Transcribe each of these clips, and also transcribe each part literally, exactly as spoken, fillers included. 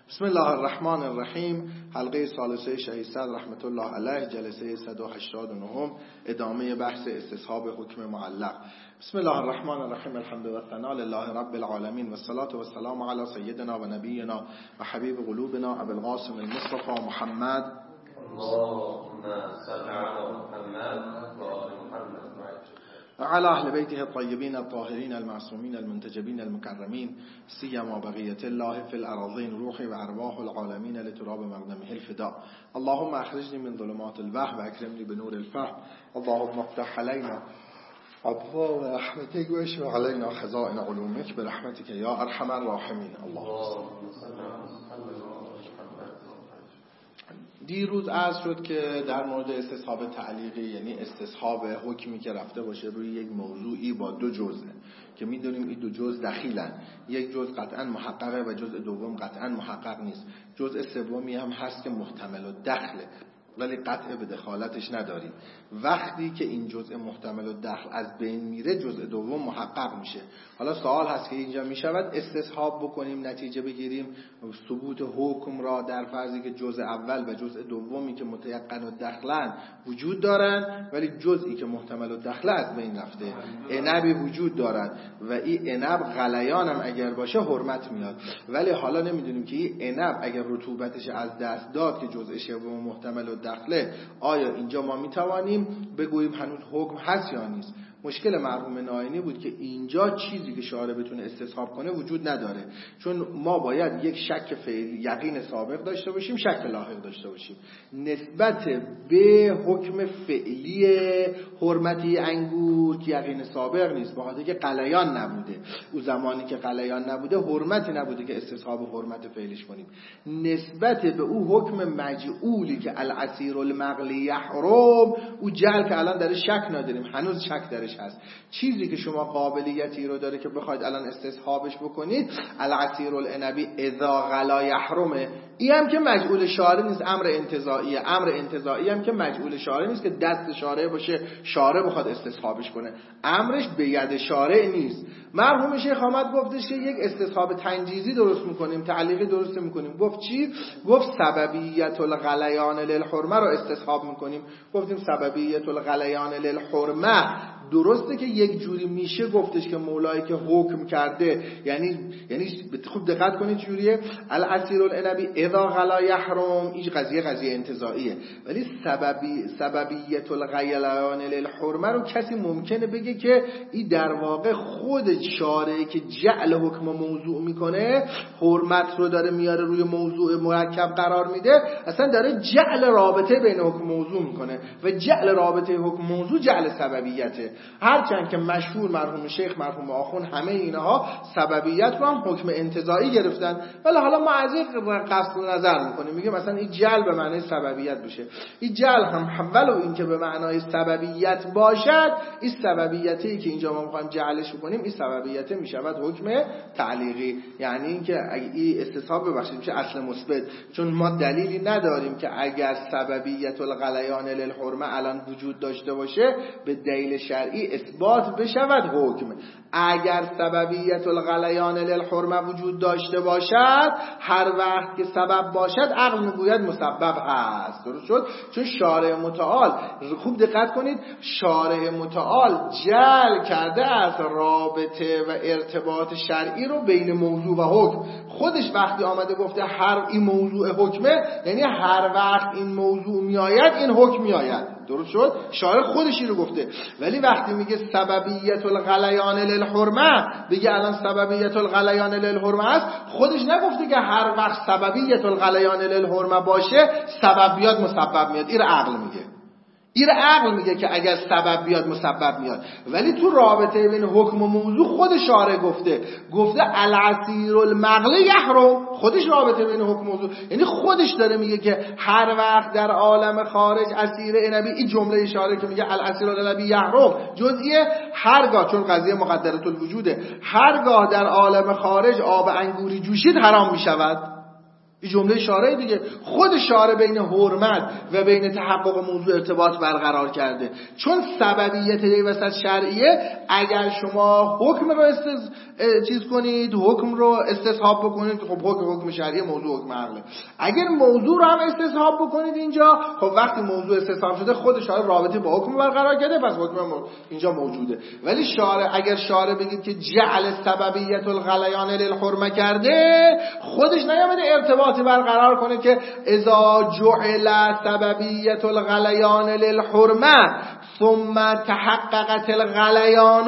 بسم الله الرحمن الرحیم. حلقه ثالثه شهید صدر رحمت الله علیه، جلسه صد و هشتاد و نه، ادامه بحث استصحاب حکم معلق. بسم الله الرحمن الرحیم. الحمد و ثنا لله رب العالمین و الصلاة و السلام علی سیدنا و نبینا و حبیب قلوبنا ابو القاسم المصطفى محمد اللهم صل علی محمد و آل محمد وعلى أهل بيته الطيبين الطاهرين المعصومين المنتجبين المكرمين سيما بقية الله في الأراضين روحي وأرواح العالمين لتراب مقدمه الفداء. اللهم أخرجني من ظلمات الوهم وأكرمني بنور الفهم. اللهم افتح علينا أبواب رحمتك واشف علينا خزائن علومك برحمتك يا أرحم الراحمين. اللهم صل على محمد. دیروز عرض شد که در مورد استصحاب تعلیقی، یعنی استصحاب حکمی که رفته باشه روی یک موضوعی با دو جزء که میدونیم این دو جزء دخیلن، یک جزء قطعا محققه و جزء دوم قطعا محقق نیست، جزء سومی هم هست که محتمل الدخله ولی قطع به دخالتش نداریم. وقتی که این جزء محتمل الدخل از بین میره، جزء دوم محقق میشه. حالا سوال هست که اینجا میشود استصحاب بکنیم، نتیجه بگیریم ثبوت حکم را در فرضی که جزء اول و جزء دومی که متیقن الدخلن وجود دارن ولی جزئی که محتمل الدخل از بین رفته، عنبی وجود دارد و این عنب غلیان هم اگر باشه حرمت میاد. ولی حالا نمیدونیم که این عنب اگر رطوبتش از دست داد که جزء سوم محتمل دخله، آیا اینجا ما میتوانیم بگوییم هنوز حکم هست یا نیست؟ مشکل مرحوم ناینی بود که اینجا چیزی که شارع بتونه استصحاب کنه وجود نداره، چون ما باید یک شک فعلی یقین سابق داشته باشیم، شک لاحق داشته باشیم نسبت به حکم فعلی حرمتی انگور که یقین سابق نیست، بخاطر که غلیان نبوده. او زمانی که غلیان نبوده حرمتی نبوده که استصحاب حرمت فعلیش کنیم. نسبت به او حکم مجعولی که العصیر المغلی یحرم، او جعل که الان داره شک نداریم، هنوز شک درش هست. چیزی که شما قابلیتی رو داره که بخواید الان استصحابش بکنید، العصیر العنبی اذا غلا یحرمه، این هم که مجعول شارع نیست، امر انتزاعیه. امر انتزاعی هم که مجعول شارع نیست که دست شارع باشه شارع بخواد استصحابش کنه، امرش به ید شارع نیست. مرحوم شیخ آمد گفتش که یک استصحاب تنجیزی درست میکنیم، تعلیقی درست میکنیم. گفت چی؟ گفت سببیت الغلیان للحرمه رو استصحاب میکنیم. گفتیم سببیت الغلیان للحرمه درسته که یک جوری میشه گفتش که مولایی که حکم کرده، یعنی یعنی خوب دقت کنید جوریه العصیر العنبی اذا غلا یحرم، این قضیه قضیه انتزاعیه. ولی سببی سببیت الغلیان للحرمه رو کسی ممکنه بگه که این در واقع خود شارعی که جعل حکم موضوع میکنه، حرمت رو داره میاره روی موضوع مرکب قرار میده، اصلا داره جعل رابطه بین حکم موضوع میکنه و جعل رابطه حکم موضوع جعل سببیته. هرچند که مشهور مرحوم شیخ، مرحوم آخوند، همه اینها سببیت رو هم حکم انتزاعی گرفتن، ولی حالا ما از این قصد نظر میکنیم، میگه مثلا این جعل به معنای سببیت بشه. این جعل هم ولو این که به معنای سببیت باشد، این سببیتی که اینجا ما میخوایم جعلش بکنیم، این سببیت میشود حکم تعلیقی. یعنی اینکه این استصحاب ببخشید میشه اصل مثبت، چون ما دلیلی نداریم که اگر سببیت الغلیان للحرمه الان وجود داشته باشه به دلیل شرعی اثبات بشود حکم. اگر سببیت الغلیان للحرمه وجود داشته باشد، هر وقت که سبب باشد عقل میگوید مسبب هست. درست شد؟ چون شارع متعال، خوب دقت کنید، شارع متعال جعل کرده از رابطه و ارتباط شرعی رو بین موضوع و حکم. خودش وقتی آمده گفته هر این موضوع حکمه، یعنی هر وقت این موضوع میآید این حکم میآید. درست شد؟ شارع خودش رو گفته. ولی وقتی میگه سببیت الغلیان للحرمه، بگه الان سببیت الغلیان للحرمه است، خودش نگفته که هر وقت سببیت الغلیان للحرمه باشه سبب بیاد مسبب میاد. این عقل میگه. این عقل میگه که اگر سبب بیاد مسبب میاد. ولی تو رابطه بین حکم و موضوع خود شارع گفته گفته العصیر المغلی یحرم، خودش رابطه بین حکم و موضوع، یعنی خودش داره میگه که هر وقت در عالم خارج عصیر عنبی، این جمله شارع که میگه العصیر العنبی یحرم جزئیه، هرگاه، چون قضیه مقدرة الوجوده، هرگاه در عالم خارج آب انگوری جوشید حرام میشود. این جمله شارع دیگه. خود شارع بین حرمت و بین تحقق موضوع ارتباط برقرار کرده، چون سببیت یه وسط شرعیه. اگر شما حکم رو استز... چیز کنید، حکم رو استصحاب بکنید، خب حکم حکم شرعیه، موضوع حکم عقله. اگر موضوع رو هم استصحاب بکنید اینجا، خب وقتی موضوع استصحاب شده خود شارع رابطه با حکم برقرار کرده، پس حکم اینجا موجوده. ولی شارع اگر شارع بگید که جعل سببیت الغلیان للحرمه کرده، خودش نیامده ارتباطی برقرار کنه که اذا جعل سببیت الغلیان للحرمه ثم تحققت الغلیان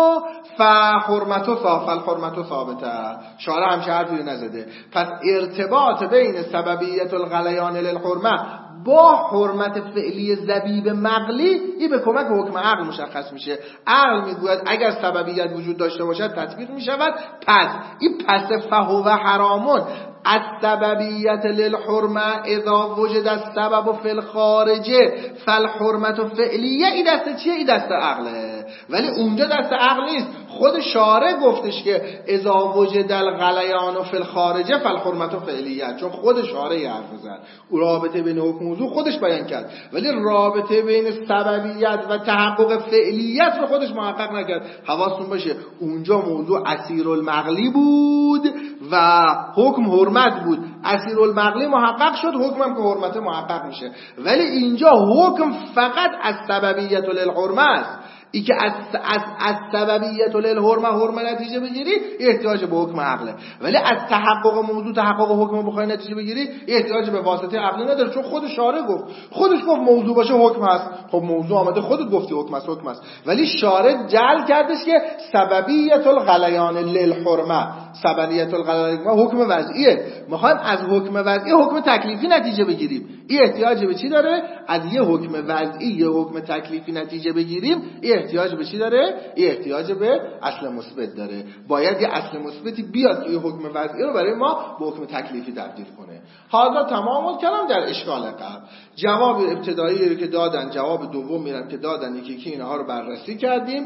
فحرمتو صاف الحرمتو ثابته. شارع همچه حرفی نزده. پس ارتباط بین سببیت الغلیان للحرمه با حرمت فعلی زبیب مقلی، این به کمک حکم عقل مشخص میشه. عقل میگوید اگر سببیت وجود داشته باشد تطبیق میشود، پس این پس فهو حرامون از سببیت للحرمه اذا وجد السبب فی الخارجه فالحرمت فعلیه. این دست چیه؟ این دست عقله. ولی اونجا دست عقل نیست. خود شارع گفتش که اذا وجد الغلیان فی الخارجه فالحرمت فعلیه، چون خود شارع حرف زد، او رابطه بین حکم موضوع خودش بیان کرد، ولی رابطه بین سببیت و تحقق فعلیت رو خودش محقق نکرد. حواستون باشه اونجا موضوع اسیرالمقلی بود و حکم حرمت بود. اسیرالمقلی محقق شد، حکم هم که حرمت محقق میشه. ولی اینجا حکم فقط از سببیت للحرمه است. ای که از از از سببیت للحرمه حرمه نتیجه بگیری احتیاج به حکم عقله، ولی از تحقق موضوع تحقق حکم بخوای نتیجه بگیری احتیاج به واسطه عقلی نداره، چون خود شارع گفت. خودش گفت موضوع باشه حکم هست، خب موضوع آمده خودت گفتی حکم هست، حکم هست. ولی شارع جعل کردش که سببیت الغلیان للحرمه، سببیت الغلیان حکم وضعیه، میخوایم از حکم وضعی حکم تکلیفی نتیجه بگیریم. این احتیاج به چی داره؟ از یه حکم وضعی یه حکم تکلیفی نتیجه بگیریم. این احتیاج به چی داره؟ این احتیاج به اصل مثبت داره. باید یه اصل مثبتی بیاد که این حکم وضعی رو برای ما به حکم تکلیفی تبدیل کنه. حالا تمام کلام در اشکال قبل. جواب ابتدایی رو که دادن، جواب دوم میرم که دادن، یکی یکی اینها رو بررسی کردیم.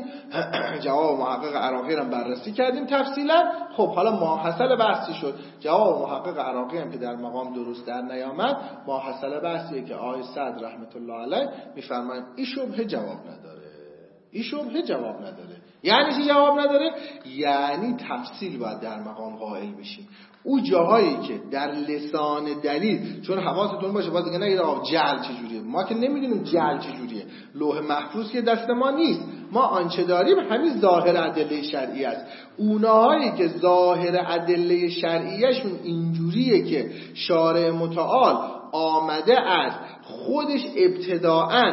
جواب محقق عراقی رو بررسی کردیم تفصیلا. خب حالا ماحصل بحثی شد. جواب محقق عراقی هم که در مقام درست در نیامد، ماحصل بحثیه که آقای صدر رحمت الله علیه میفرمایند این شبهه جواب نداره. این شبهه جواب نداره. یعنی چی جواب نداره؟ یعنی تفصیل باید در مقام قائل بشیم. او جاهایی که در لسان دلیل، چون حواستون باشه باز دیگه نگید آقا جعل چجوریه، ما که نمیدونیم جعل چجوریه، لوح محفوظ که دست ما نیست، ما آنچه داریم همین ظاهر ادله شرعی است. اونهایی که ظاهر ادله شرعیشون اینجوریه که شارع متعال آمده است خودش ابتداءً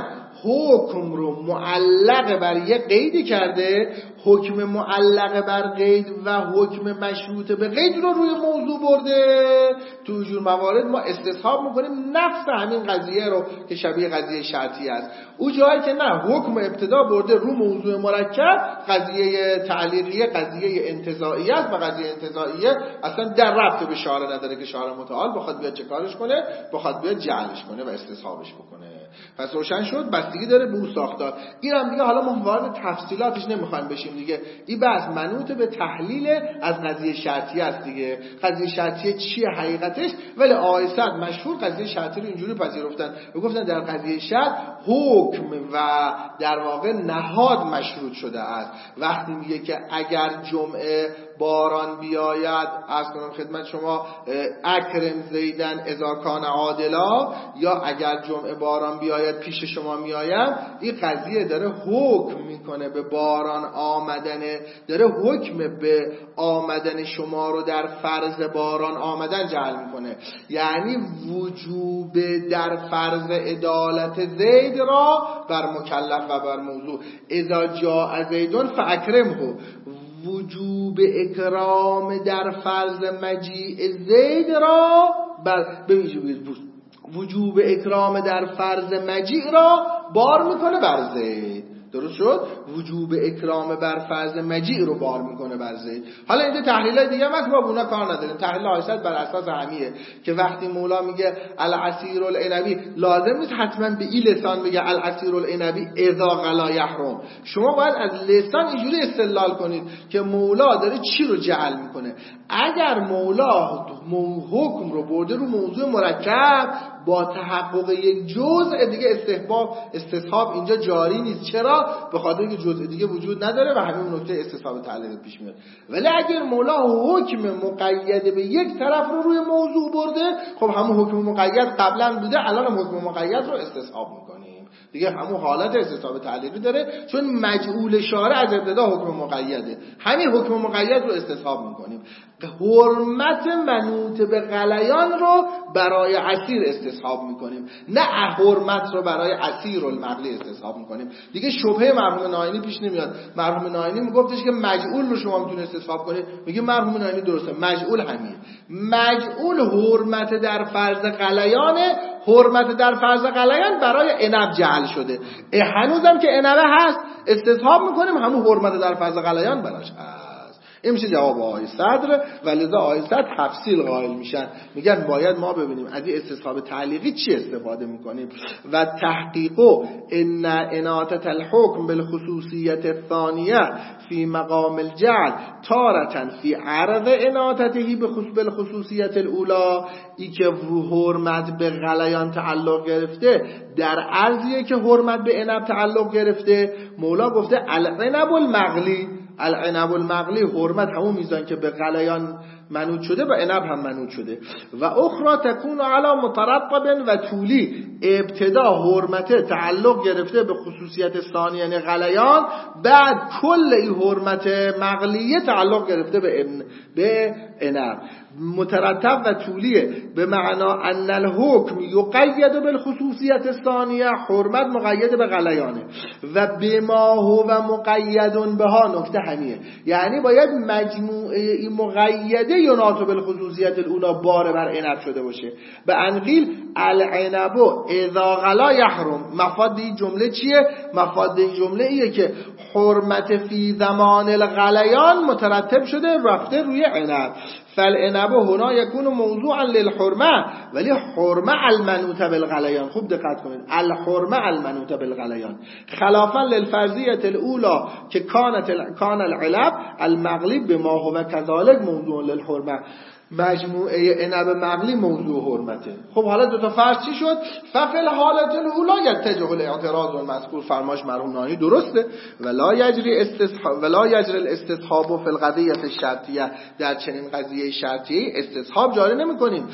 حکم رو معلق بر یه قیدی کرده، حکم معلق بر قید و حکم مشروط به قید رو روی موضوع برده. تو جور موارد ما استصحاب میکنیم نفس همین قضیه رو که شبیه قضیه شرطی است. او جایی که نه، حکم ابتدا برده رو موضوع مرکب، قضیه تعلیقیه قضیه انتزاعیه است و قضیه انتزاعیه اصلا در ربط به شارع نداره که شارع متعال بخواد بیاد چه کارش کنه، بخواد بیاد جعلش کنه و استصحابش بکنه. پس روشن شد بستگی داره به اون ساختار. اینم دیگه حالا ما وارد تفصیلاتش نمیخوایم بشیم دیگه. این بحث منوط به تحلیل از قضیه شرطی است دیگه. قضیه شرطی چیه حقیقتش؟ ولی آقای صدر مشهور قضیه شرطی رو اینجوری پذیرفتن و گفتن در قضیه شرط حکم و در واقع نهاد مشروط شده است. وقتی میگه که اگر جمعه باران بیاید، از کنم خدمت شما اکرم زیدن اذا کان عادلا، یا اگر جمعه باران بیاید پیش شما میایم، این قضیه داره حکم میکنه به باران آمدن، داره حکم به آمدن شما رو در فرض باران آمدن جعل میکنه. یعنی وجوب در فرض عدالت زید را بر مکلف و بر موضوع. اذا جاء زیدون فاکرمه، وجوب اکرام در فرض مجیء زید را بر وجوب اکرام در فرض مجیء را بار میکنه بر زید. درست شد؟ وجوب اکرام بر فرض مجیع رو بار میکنه بر زید. حالا اینجا تحلیلای دیگه هم هست، ما اونا کار نداریم. تحلیل آیه بر اساس همیه که وقتی مولا میگه العصیر العنبی، لازم نیست حتما به این لسان بگه العصیر العنبی اذا غلا یحرم. شما باید از لسان اینجوری استدلال کنید که مولا داره چی رو جعل میکنه. اگر مولا حکم رو برده رو موضوع مرکب، با تحقق یک جزء دیگه استحباب استصحاب اینجا جاری نیست. چرا؟ به خاطر اینکه جزء دیگه وجود نداره و همین نکته استصحاب تعلیق پیش میاد. ولی اگر مولا حکم مقید به یک طرف رو روی موضوع برده، خب همون حکم مقید قبلا بوده، الان هم حکم مقید رو استصحاب میکنیم دیگه، همون حالت استصحاب تعلیقی داره، چون مجعول شارع از ابتدا حکم مقیده. همین حکم مقید رو استصحاب میکنیم. حرمت منوط به غلیان رو برای عصیر استصحاب میکنیم، نه حرمت رو برای عصیر المغلی استصحاب میکنیم. دیگه شبهه مرحوم ناینی پیش نمیاد. مرحوم ناینی میگفتش که مجعول رو شما میتونید استصحاب کنید، میگه مرحوم ناینی درسته، مجعول همین. مجعول حرمت در فرض غلیانه، حرمت در فرض غلیان برای عنب جعل شده. هنوزم که عنبه هست استصحاب میکنیم، همون حرمت در فرض غلیان براش هست. این میشه جواب آیه صدر. و لذا آیه صدر تفصیل قائل میشن، میگن باید ما ببینیم از این استصحاب تعلیقی چی استفاده میکنیم. و تحقیقو ان اناطه الحکم بالخصوصیت الثانیه فی مقام الجعل تارة فی عرض اناطته بالخصوصیت الاولى، ای که حرمت به غلیان تعلق گرفته در عرضیه که حرمت به عنب تعلق گرفته. مولا گفته العنب المغلی، العنب المغلی حرمت همون میزان که به غلیان منوط شده و عنب هم منوط شده. و اخرى تکون علی مترقب و طولی، ابتدا حرمت تعلق گرفته به خصوصیت ثانی یعنی غلیان، بعد کل این حرمت مغلیه تعلق گرفته به به عنب. مترتب و طولیه به معنا ان الحکم یقید بالخصوصیت الثانیه، حرمت مقید به غلیانه و بما هو مقید بها. نکته همیه، یعنی باید مجموعه این مقیده یناط بالخصوصیت الاولی بار بر عنب شده باشه. به انقیل العنب اذا غلا یحرم. مفاد این جمله چیه؟ مفاد این جمله ایه که حرمت فی زمان الغلیان مترتب شده رفته روی عنب. فالعنب هنا یکون موضوعا للحرمه، ولی حرمه المنوط بالغلیان. خوب دقت کنید، الحرمه المنوط بالغلیان خلافا للفرضیه الاولى که کانت کان العلب المغلی بما هو كذلك موضوع للحرمه. مجموعه عنب مغلی موضوع حرمته. خب حالا دو تا فرض چی شد؟ ففل حالت الاولی یتجه الاعتراض والمذکور. فرماش مرحوم ناینی درسته. ولا یجری استصحاب ولا یجری الاستصحاب فی القضیه الشرطیه. در چنین قضیه شرطی استصحاب جاری نمی‌کنیم،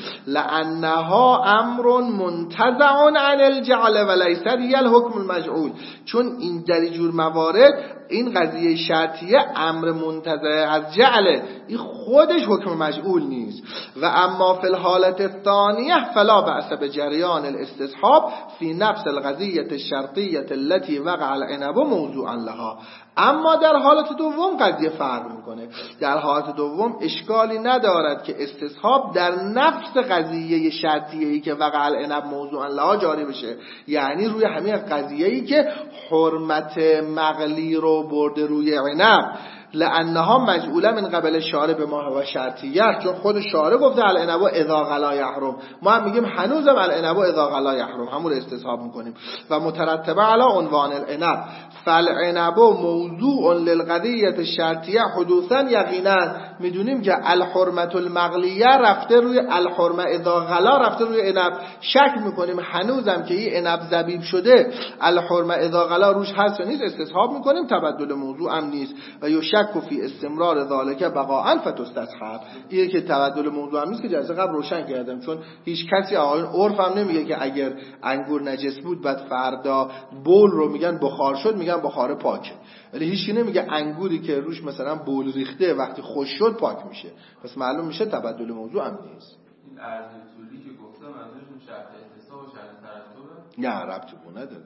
لانها امر منتزع عن الجعل وليس هي الحكم المجعول. چون این در جور موارد این قضیه شرطیه امر منتزع از جعله، این خودش حکم مجعول نیست. و اما فی الحالت الثانیه فلا بأس بجریان الاستصحاب فی نفس القضیه الشرطیه التي وقع العنب موضوعا لها. اما در حالت دوم قضیه فرق میکنه. در حالت دوم اشکالی ندارد که استصحاب در نفس قضیه شرطیه‌ای که وقع العنب موضوعا لها جاری بشه، یعنی روی همین قضیه‌ای که حرمت مغلی رو برده روی عنب، لانها مجعوله من قبل شارع به ما و شرطیه. چون خود شارع گفته العنب اذا غلا یحرم، ما هم میگیم هنوزم العنب اذا غلا یحرم، همون رو استصحاب میکنیم. و مترتبه علی عنوان العنب فالعنب موضوع للقضیه الشرطیه حدوثا یقینا. میدونیم که الحرمت المغلیه رفته روی الحرمه اذا غلا رفته روی عنب. شک میکنیم هنوزم که این عنب ذبیح شده الحرمه اذا غلا روش هست و نیست، استصحاب میکنیم، تبدل موضوع هم نیست. و یشک فی استمرار ذالک بقاء فتستصحب. این که تبدل موضوع هم نیست که جلسه قبل روشن کردم، چون هیچ کسی آقایون عرف هم نمیگه که اگر انگور نجس بود بعد فردا بول رو میگن بخار شد میگن بخار پاکه، ولی هیچکی نمیگه انگوری که روش مثلا بول ریخته وقتی خوش شد پاک میشه. پس معلوم میشه تبدل موضوع هم نیست. این ارز طولی که گفتم منظورشون شرط اتصاب و شرط ترتبه؟ نه ربطی به نداره.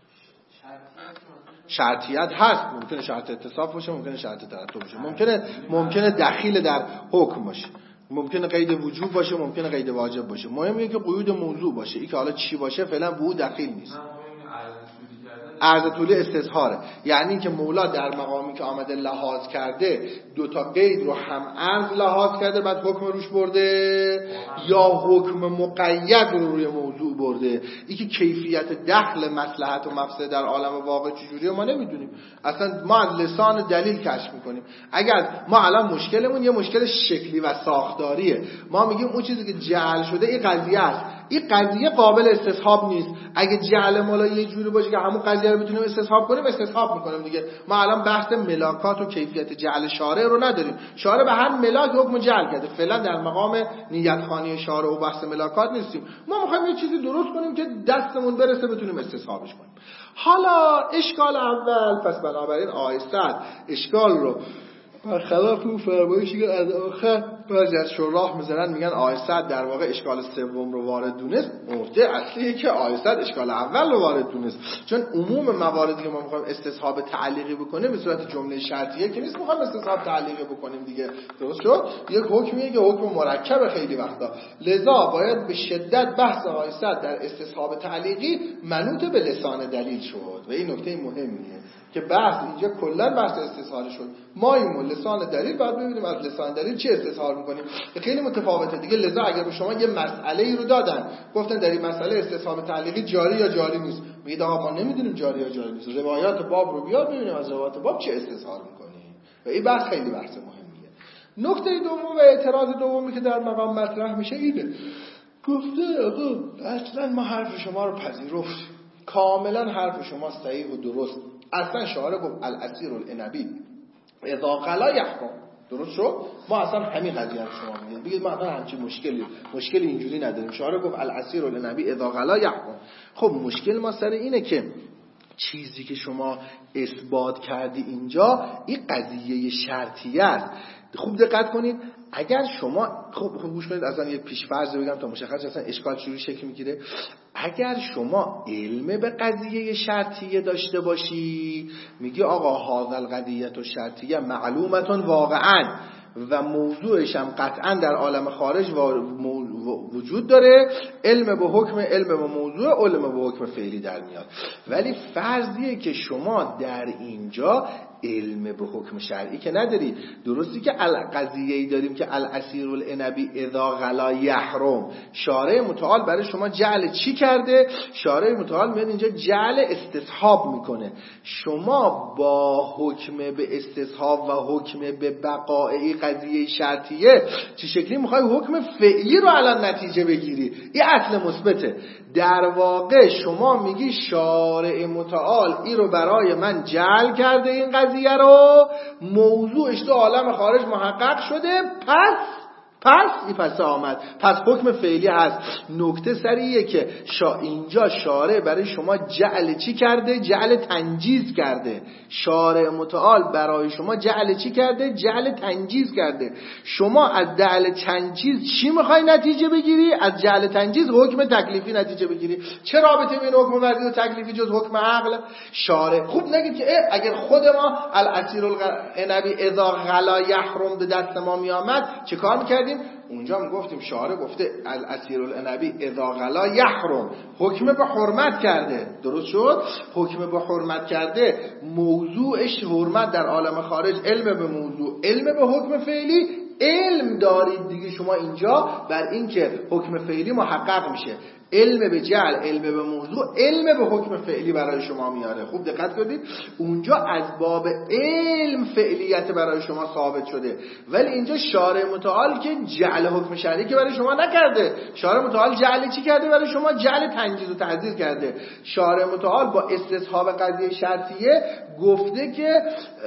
شرطیت هست، ممکنه شرط اتصاف باشه، ممکنه شرط ترتب باشه، ممکنه ممکنه دخیل در حکم باشه، ممکنه قید وجوب باشه، ممکنه قید واجب باشه. مهم اینه که قیود موضوع باشه. این که حالا چی باشه فعلا به او دخیل نیست. عرض طولی استصهاره، یعنی که مولا در مقامی که آمده لحاظ کرده دو تا قید رو هم عرض لحاظ کرده بعد حکم روش برده یا حکم مقید رو روی موضوع برده. این که کیفیت دخل مصلحت و مفسده در عالم واقع چجوریه ما نمیدونیم، اصلا ما از لسان دلیل کشف میکنیم. اگر ما الان مشکلمون یه مشکل شکلی و ساختاریه، ما میگیم اون چیزی که جعل شده این قضیه است، این قضیه قابل استصحاب نیست. اگه جعل مولا یه جوری باشه که همون قضیه رو بتونیم استصحاب کنیم استصحاب میکنیم دیگه. ما الان بحث ملاکات و کیفیت جعل شارع رو نداریم، شارع به هر ملاک حکم جعل کرده، فعلا در مقام نیت خوانی شارع و بحث ملاکات نیستیم. ما میخوایم یه چیزی درست کنیم که دستمون برسه بتونیم استصحابش کنیم. حالا اشکال اول، پس بنابراین آیه اشکال رو برخلاف اون فرمایشی که از آخر بعضی از شراح میزنن میگن آیه صد در واقع اشکال سوم رو وارد دونست، نکته اصلیه که آیه صد اشکال اول رو وارد دونست، چون عموم مواردی که ما میخوایم استصحاب تعلیقی بکنیم به صورت جمله شرطیه که نیست میخوایم استصحاب تعلیقی بکنیم دیگه، درست شد؟ یک حکمیه که حکم مرکب خیلی وقتا، لذا باید به شدت بحث آیه صد در استصحاب تعلیقی منوط به لسان دلیل شد و این نکته مهمیه که بحث اینجا کلا بحث استصحاب شد. ما این لسان دلیل بعد ببینیم از لسان دلیل چه استصحاب میکنیم که خیلی متفاوته دیگه. لذا اگر به شما یه مسئله ای رو دادن گفتن در این مسئله استصحاب تعلیقی جاری یا جاری نیست، میگید آقا ما نمیدونیم جاری یا جاری نیست، روایات باب رو بیار ببینیم از روایات باب چه استصحاب میکنیم و این بحث خیلی بحث مهمیه. نکته دوم و اعتراض دومی که در مقام مطرح میشه اینه، گفته آقا اصلا ما حرف شما رو پذیرفتیم، کاملا حرف شما صحیح و درست، اصلا شارع گفت الاسیر العنبی اذا غلا یحکم، درست شد؟ ما اصلا همین قضیه رو شما میگید بگید ما اصلا همچین مشکلی مشکلی اینجوری نداریم، شارع گفت الاسیر العنبی اذا غلا یحکم. خب مشکل ما سر اینه که چیزی که شما اثبات کردی اینجا این قضیه شرطیه است. خوب دقت کنید، اگر شما خب خوب گوش کنید، اصلا یه پیش‌فرض بگم تا مشخص اصلا اشکال چجوری شکل میگیره. اگر شما علم به قضیه شرطیه داشته باشی میگی آقا هذا القضیه الشرطیه معلومتون واقعا و موضوعش هم قطعا در عالم خارج وجود داره، علم به حکم، علم به موضوع، علم به حکم فعلی در میاد. ولی فرضیه که شما در اینجا علم به حکم شرعی که نداری، درستی که قضیه‌ای داریم که الاسیر العنبی اذا غلا یحرم، شارع متعال برای شما جعل چی کرده؟ شارع متعال میاد اینجا جعل استصحاب میکنه. شما با حکم به استصحاب و حکم به بقائی قضیه شرطیه چه شکلی میخوای حکم فعلی رو الان نتیجه بگیری؟ این اصل مثبته. در واقع شما میگی شارع متعال این رو برای من جعل کرده، این قضیه رو موضوعش تو عالم خارج محقق شده، پس پس این پس آمد، پس حکم فعلی هست. نکته سریه که شا اینجا شارع برای شما جعل چی کرده؟ جعل تنجیز کرده. شارع متعال برای شما جعل چی کرده؟ جعل تنجیز کرده. شما از جعل تنجیز چی میخوای نتیجه بگیری؟ از جعل تنجیز حکم تکلیفی نتیجه بگیری. چه رابطه بین حکم وضعی و تکلیفی جز حکم عقل؟ شارع خوب نگید که اگر خود ما الاسیر العنبی اذا غلا یحرم به دست ما میامد چه کار میکردیم؟ اونجا میگفتیم شارع گفته الاسیر العنبی اذا غلا یحرم، حکم به حرمت کرده، درست شد؟ حکم به حرمت کرده، موضوعش حرمت در عالم خارج، علم به موضوع، علم به حکم فعلی، علم دارید دیگه شما اینجا بر این که حکم فعلی محقق میشه. علم به جعل، علم به موضوع، علم به حکم فعلی برای شما میاره. خوب دقت کنید، اونجا از باب علم فعلیت برای شما ثابت شده، ولی اینجا شارع متعال که جعل حکم شرعی که برای شما نکرده. شارع متعال جعل چی کرده برای شما؟ جعل تنجیز و تعزیر کرده. شارع متعال با استصحاب قضیه شرطیه گفته که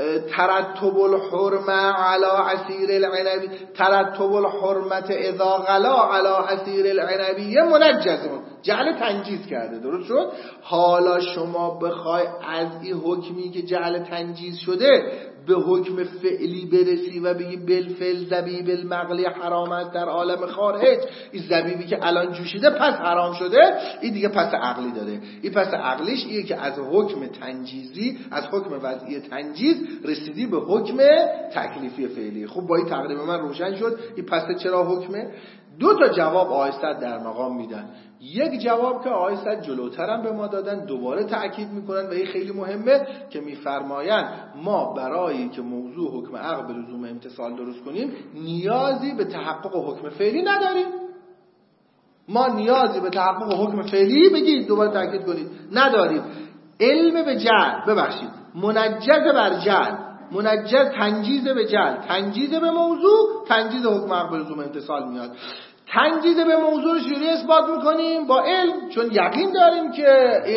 ترتب الحرمه علی عصیر العنبی، ترتب الحرمت اذا غلا علی عصیر العنبی منجز، جعل تنجیز کرده، درست شد؟ حالا شما بخوای از این حکمی که جعل تنجیز شده به حکم فعلی برسی و بگی بالفعل زبیب المغلی حرام است در عالم خارج، این زبیبی که الان جوشیده پس حرام شده، این دیگه پس عقلی داره. این پس عقلیش اینه که از حکم تنجیزی، از حکم وضعی تنجیز رسیدی به حکم تکلیفی فعلی. خب با این تقریبا من روشن شد این پس چرا حکمه. دو تا جواب آقای صدر در مقام میدن. یک جواب که آقای صدر جلوتر هم به ما دادن، دوباره تأکید میکنن و این خیلی مهمه که میفرمایند ما برای که موضوع حکم عقل به لزوم امتثال درست کنیم نیازی به تحقق حکم فعلی نداریم. ما نیازی به تحقق حکم فعلی بگید، دوباره تأکید کنید، نداریم. علم به جعل، ببخشید منجز بر جعل، منجز تنجیز به جعل، تنجیز به موضوع، تنجیز حکم عقل به لزوم امتثال میاد. تنجیز به موضوع رو چجوری اثبات میکنیم؟ با علم، چون یقین داریم که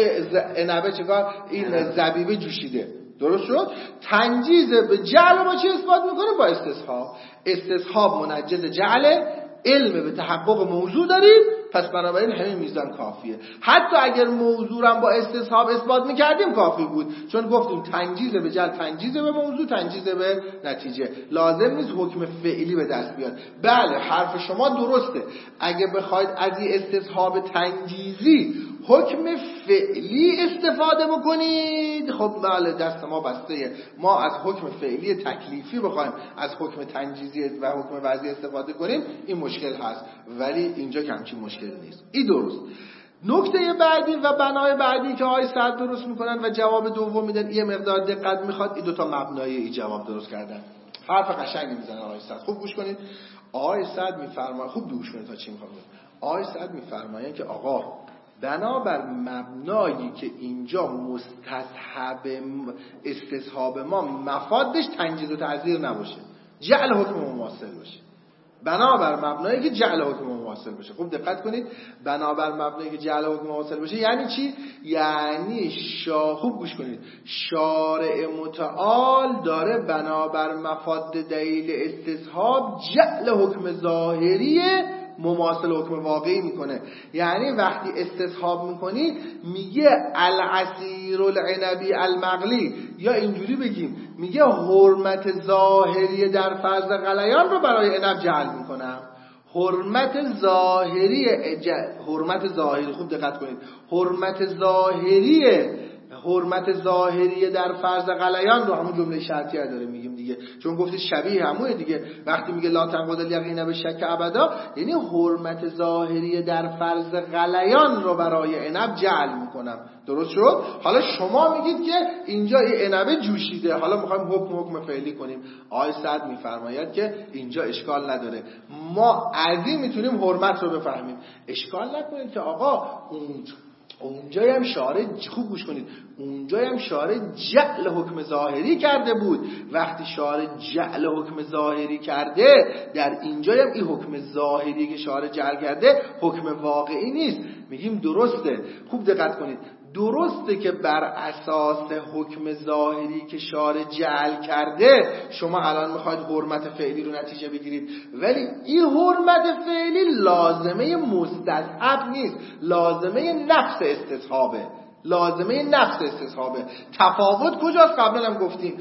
عنبه چکار این زبیبه جوشیده. درست شد؟ تنجیز به جعل با چی اثبات میکنیم؟ با استصحاب. استصحاب منجز جعله، علم به تحقق موضوع دارید، پس بنابراین همین میزان کافیه. حتی اگر موضوع هم با استصحاب اثبات میکردیم کافی بود، چون گفتیم تنجیز به جعل، تنجیز به موضوع، تنجیز به نتیجه. لازم نیست حکم فعلی به دست بیاد. بله حرف شما درسته، اگه بخواید از این استصحاب تنجیزی حکم فعلی استفاده بکنید، خب بله دست ما بسته. ما از حکم فعلی تکلیفی بخوایم از حکم تنجیزی و حکم وضعی استفاده کنیم، این مشکل هست، ولی اینجا کمچین مشکل نیست. این درست. نکته بعدی و بنای بعدی که آقای صدر درست میکنن و جواب دوم میدن، این مقدار دقت میخواد. این دوتا مبنای این جواب درست کردن. حرف قشنگی میزنن آقای صدر. خوب گوش کنید. آقای صدر میفرماید، خوب گوش کنید تا چی میخوام بگم. آقای صدر میفرمایند که آقا بنابر مبنایی که اینجا مستصحب استصحاب ما مفادش تنجیز و تعزیر نباشه، جعل حکم مماثل باشه. بنابر مبنایی که جعل حکم مماثل باشه. خوب دقت کنید. بنابر مبنایی که جعل حکم مماثل باشه یعنی چی؟ یعنی شا... خوب گوش کنید. شارع متعال داره بنابر مفاد دلیل استصحاب جعل حکم ظاهری مماثل حکم واقعی میکنه. یعنی وقتی استصحاب میکنی میگه العصیر العنبی المغلی، یا اینجوری بگیم میگه حرمت ظاهری در فرض غلیان رو برای عنب جعل میکنم. حرمت ظاهری ج... حرمت ظاهری خوب دقت کنید. حرمت ظاهری حرمت ظاهری در فرض غلیان رو همون جمله شرطیه داره میگیم دیگه، چون گفتی شبیه همونه دیگه. وقتی میگه لا تنقض الیقین به شک ابدا، یعنی حرمت ظاهری در فرض غلیان رو برای عنب جعل میکنم. درست شد؟ حالا شما میگید که اینجا این عنب جوشیده، حالا میخوایم حکم حکم فعلی کنیم. آقای صدر میفرماید که اینجا اشکال نداره، ما از این میتونیم حرمت رو بفهمیم. اشکال نکنید که آقا اون اونجا هم شارع، خوب گوش کنید، اونجا هم شارع جعل حکم ظاهری کرده بود. وقتی شارع جعل حکم ظاهری کرده، در اینجا هم این حکم ظاهری که شارع جعل کرده حکم واقعی نیست. میگیم درسته. خوب دقت کنید. درسته که بر اساس حکم ظاهری که شارع جعل کرده شما الان میخواید حرمت فعلی رو نتیجه بگیرید، ولی این حرمت فعلی لازمه مستصحب نیست، لازمه نفس استصحابه. لازمه نفس استصحابه. تفاوت کجاست؟ قبلا هم گفتیم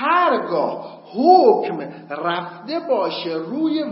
هرگاه حکم رفته باشه روی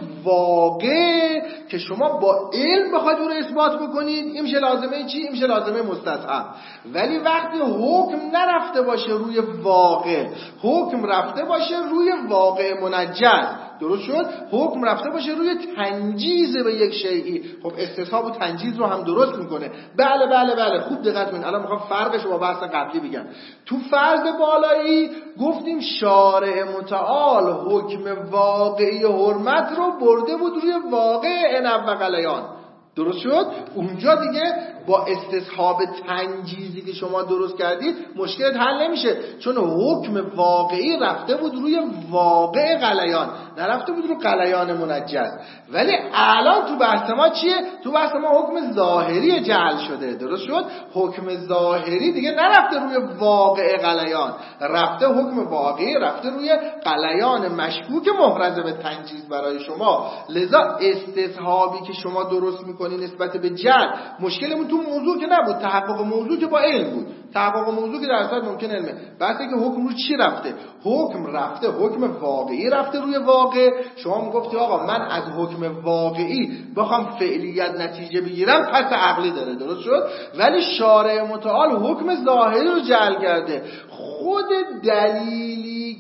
واقع که شما با علم بخواید اون رو اثبات بکنید، این میشه لازمه چی؟ این میشه لازمه مستصحب. ولی وقتی حکم نرفته باشه روی واقع، حکم رفته باشه روی واقع منجز، درست شد؟ حکم رفته باشه روی تنجیز به یک شیئی، خب استصحاب و تنجیز رو هم درست میکنه. بله بله بله خوب دقت کنید. الان میخوام فرقش رو با بحث قبلی بگم. تو فرض بالایی گفتیم شارع متعال حکم واقعی حرمت رو برده بود روی واقع عنب و غلیان. درست شد؟ اونجا دیگه با استصحاب تنجیزی که شما درست کردید مشکلت حل نمیشه، چون حکم واقعی رفته بود روی واقع غلیان، نرفته بود روی غلیان منجز. ولی الان تو بحث ما چیه؟ تو بحث ما حکم ظاهری جعل شده. درست شد؟ حکم ظاهری دیگه نرفته روی واقع غلیان، رفته حکم واقعی رفته روی غلیان مشکوک محرز به تنجیز برای شما. لذا استصحابی که شما درست میکنی نسبت به جعل، مشکلمون تو موضوع که نبود، تحقق موضوع که با علم بود. تحقق موضوع که در اصل ممکن علمه. بحثی که حکم رو چی رفته؟ حکم رفته، حکم واقعی رفته روی واقع. شما میگفتی آقا من از حکم واقعی بخوام فعلیت نتیجه بگیرم، پس عقلی داره. درست شد؟ ولی شارع متعال حکم ظاهری رو جعل کرده. خود دلیلی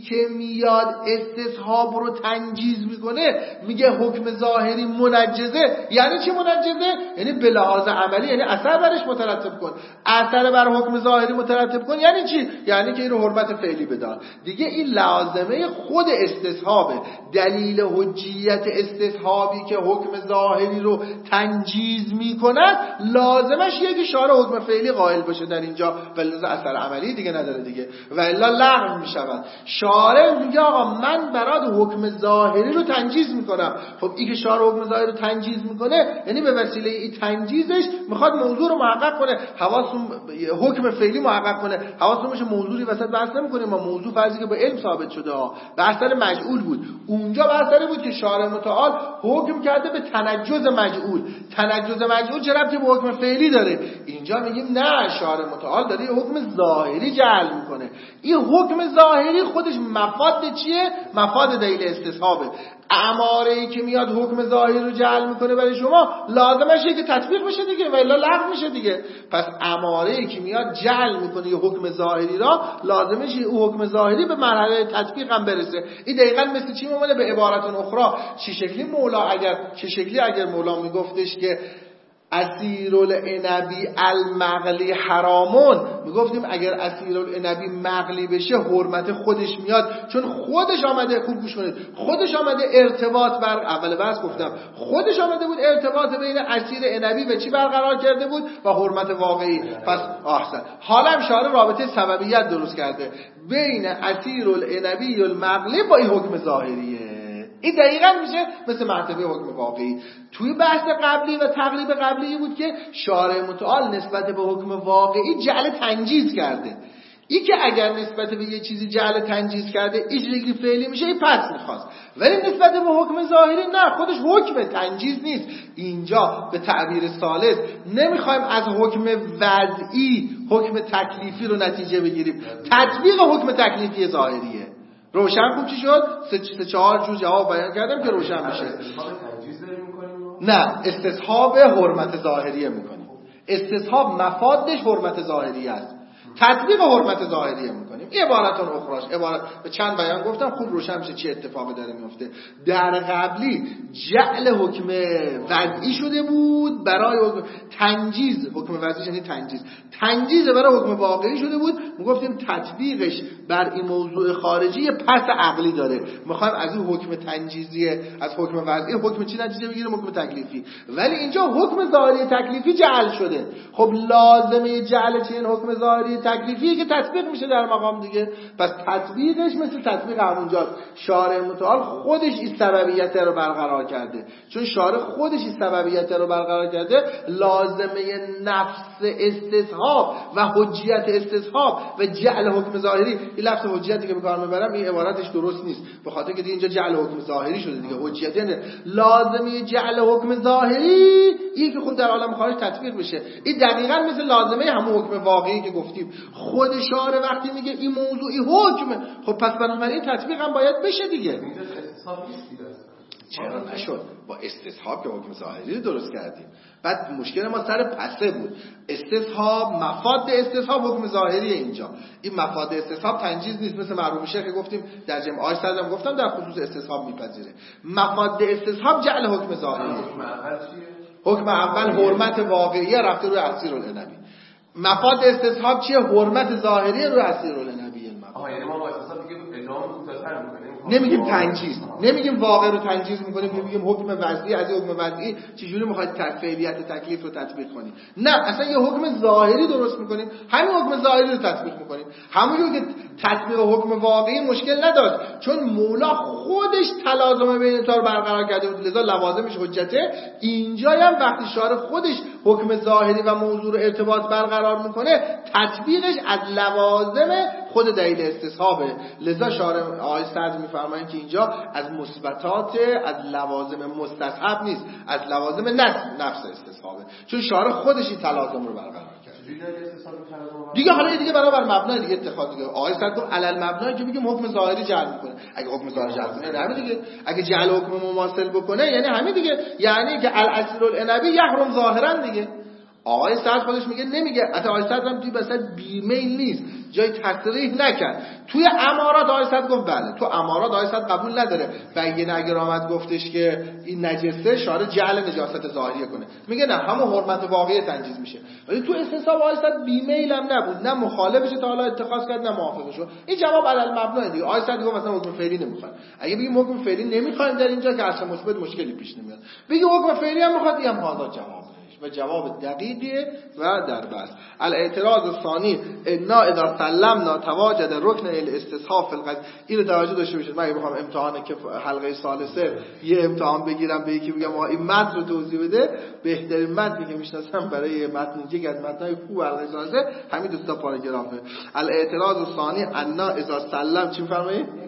که میاد استصحاب رو تنجیز میکنه میگه حکم ظاهری منجزه. یعنی چی منجزه؟ یعنی به لحاظ عملی، یعنی اثر برش مترتب کن، اثر بر حکم ظاهری مترتب کن. یعنی چی؟ یعنی که این رو حرمت فعلی بدار دیگه. این لازمه خود استصحابه. دلیل حجیت استصحابی که حکم ظاهری رو تنجیز میکنه لازمش یه که شارع حکم فعلی قائل باشه در اینجا، ولی اثر عملی دیگه نداره دیگه، و الا لغو میشود. شارع میگه آقا من برات حکم ظاهری رو تنجیز میکنم. خب این که شارع حکم ظاهری رو تنجیز میکنه یعنی به وسیله این تنجیزش میخواد موضوع رو محقق کنه، حواستون حکم فعلی محقق کنه. حواستون باشه موضوعی وسط بحث نمیکنیم ما، موضوع فرضی که با علم ثابت شده ها، بحث سر مجعول بود. اونجا بحث بود که شارع متعال حکم کرده به تنجز مجعول. تنجز مجعول چه ربطی به حکم فعلی داره؟ اینجا میگیم نه، شارع متعال داره حکم ظاهری جعل میکنه. این حکم ظاهری خودش مفاد چیه؟ مفاد دلیل استصحابه. اماره‌ای که میاد حکم ظاهری رو جعل میکنه برای شما لازمشه که تطبیق بشه دیگه، و الا لغو میشه دیگه. پس اماره‌ای که میاد جعل میکنه یه حکم ظاهری را لازمشه اون حکم ظاهری به مرحله تطبیق هم برسه. این دقیقاً مثل چی میمونه؟ به عبارت اخرى چه شکلی مولا اگر چه شکلی اگر مولا میگفتش که عصیرالعنبی المغلی حرامون، میگفتیم اگر عصیرالعنبی مغلی بشه حرمت خودش میاد، چون خودش آمده، خوب گوش کنید، خودش آمده ارتباط بر اول بحث گفتم خودش آمده بود ارتباط بین عصیر عنبی و چی برقرار کرده بود؟ و حرمت واقعی. پس احسن، حالا هم شارع رابطه سببیت درست کرده بین عصیرالعنبی المغلی با این حکم ظاهریه. این دقیقاً میشه مثل مرتبه حکم واقعی. توی بحث قبلی و تقریب قبلی بود که شارع متعال نسبت به حکم واقعی جعل تنجیز کرده. این که اگر نسبت به یه چیزی جعل تنجیز کرده اجرایی فعلی میشه، این پس میخواست. ولی نسبت به حکم ظاهری نه، خودش حکم تنجیز نیست. اینجا به تعبیر ثالث نمیخوایم از حکم وضعی حکم تکلیفی رو نتیجه بگیریم، تطبیق حکم تکلیفی ظاهریه. روشن خوب چی شد؟ سه چهار جور جواب بیان کردم که روشن بشه. نه، استصحاب حرمت ظاهریه میکنیم. استصحاب مفادش حرمت ظاهریه است، تطبیق حرمت ظاهریه میکنیم. این عبارتون اخراش عبارت به چند بیان گفتم، خوب روشن میشه چه اتفاقی داره میفته. در قبلی جعل حکم وضعی شده بود برای حکم تنجیز، حکم وضعی یعنی تنجیز، تنجیز برای حکم واقعی شده بود. میگفتیم تطبیقش بر این موضوع خارجی پس عقلی داره. میخوایم از این حکم تنجیزی از حکم وضعی حکم چی نتیجه بگیریم؟ حکم تکلیفی. ولی اینجا حکم ظاهری تکلیفی جعل شده. خب لازمه جعل چه این حکم ظاهری تکلیفی که تطبیق میشه در مقام دیگه. پس تطبیقش مثل تطبیق همونجاست. شارع متعال خودش این سببیت رو برقرار کرده. چون شارع خودش این سببیت رو برقرار کرده، لازمه نفس استصحاب و حجیت استصحاب و جعل حکم ظاهری، این لفظ حجیتی که به کار میبرم این عبارتش درست نیست، به خاطر که اینجا جعل حکم ظاهری شده دیگه. حجیت نه، لازمه جعل حکم ظاهری این که خود در عالم خارج تطبیق بشه. این دقیقاً مثل لازمه همون حکم واقعی که گفتیم. خود شارع وقتی میگه این موضوعی حکم، خب پس بنابراین تطبیق هم باید بشه دیگه. چرا نشد؟ با استصحاب که حکم ظاهری رو درست کردیم. بعد مشکل ما سر پسه بود. استصحاب، مفاد استصحاب حکم ظاهری. اینجا این مفاد استصحاب تنجیز نیست، مثل مرحوم شیخ که گفتیم در جمع آیه صدام گفتم در خصوص استصحاب میپذیره. مفاد استصحاب جعل حکم ظاهری. حکم اول چیه؟ حکم اول حرمت واقعی رفته روی عصیرالعنبی. مفاد استصحاب چیه؟ حرمت ظاهری روی عصیرالعنبی. آها، یعنی ما با استصحاب دیگه ادامه کوتاه‌تر می‌کنیم. نمیگیم تنجیز، نمیگیم واقع رو تنجیز میکنیم، میگیم حکم وضعی از حکم وضعی چجوری میخواید فعلیت تکلیف رو تطبیق کنیم. نه، اصلا یه حکم ظاهری درست میکنیم، همین حکم ظاهری رو تطبیق میکنیم. همونجور که تطبیق حکم واقعی مشکل نداشت، چون مولا خودش تلازم بین تا رو برقرار کرده بود، لذا لوازمش حجته. اینجا هم وقتی شارع خودش حکم ظاهری و موضوع رو ارتباط برقرار میکنه، تطبیقش از لوازم خود دلیل استصحابه. لذا شارع آیه صدر میفرمایند که اینجا از مثبتات، از لوازم مستصحب نیست، از لوازم نفس نفس استصحابه، چون شارع خودش این تلازم رو برقرار کرده دیگه. حالا دیگه برای بر مبنای دیگه اتخاذ دیگه. آیه صدر گفت علل مبنایی که میگیم حکم ظاهری جعل میکنه. اگه حکم ظاهری جعل کنه همین دیگه، اگه جعل حکم مماثل بکنه یعنی همین دیگه، یعنی که العصیرالعنبی یحرم ظاهرا دیگه. آقای صدر خودش میگه نمیگه، حتی آقای صدر هم توی بسط بیمیل نیست، جای تصریح نکرد. توی امارات آیه گفت بله، تو امارات آیه قبول نداره بینه اگر آمد گفتش که این نجسه شارع جعل نجاست ظاهریه کنه، میگه نه همون حرمت واقعی تنجیز میشه. ولی تو استصحاب آیه بیمیل هم نبود، نه مخالفش تا حالا اتخاذ کرد نه موافقش. این جواب علی المبنا دیگه. آیه گفت مثلا حکم فعلی نمیخواد. اگه بگیم حکم فعلی نمیخوایم در اینجا که اصلا مثبت مشکلی پیش نمیاد، بگی حکم فعلی هم میخواد، هم حاضر جواب و جواب دقیقیه و در بس. الاعتراض الثانی انا اذا سلمنا تواجد رکن الاستصحاب فی القضیه. اینو توجه داشته باشید. من بخوام امتحان که حلقه ثالثه یه امتحان بگیرم به یکی بگم این متن رو توضیح بده، بهترین متنی که میشناسم برای متن یک از متن‌های خوب حلقه ثالثه همین دو تا پاراگرافه. الاعتراض الثانی انا اذا سلم چی می‌فرمایید؟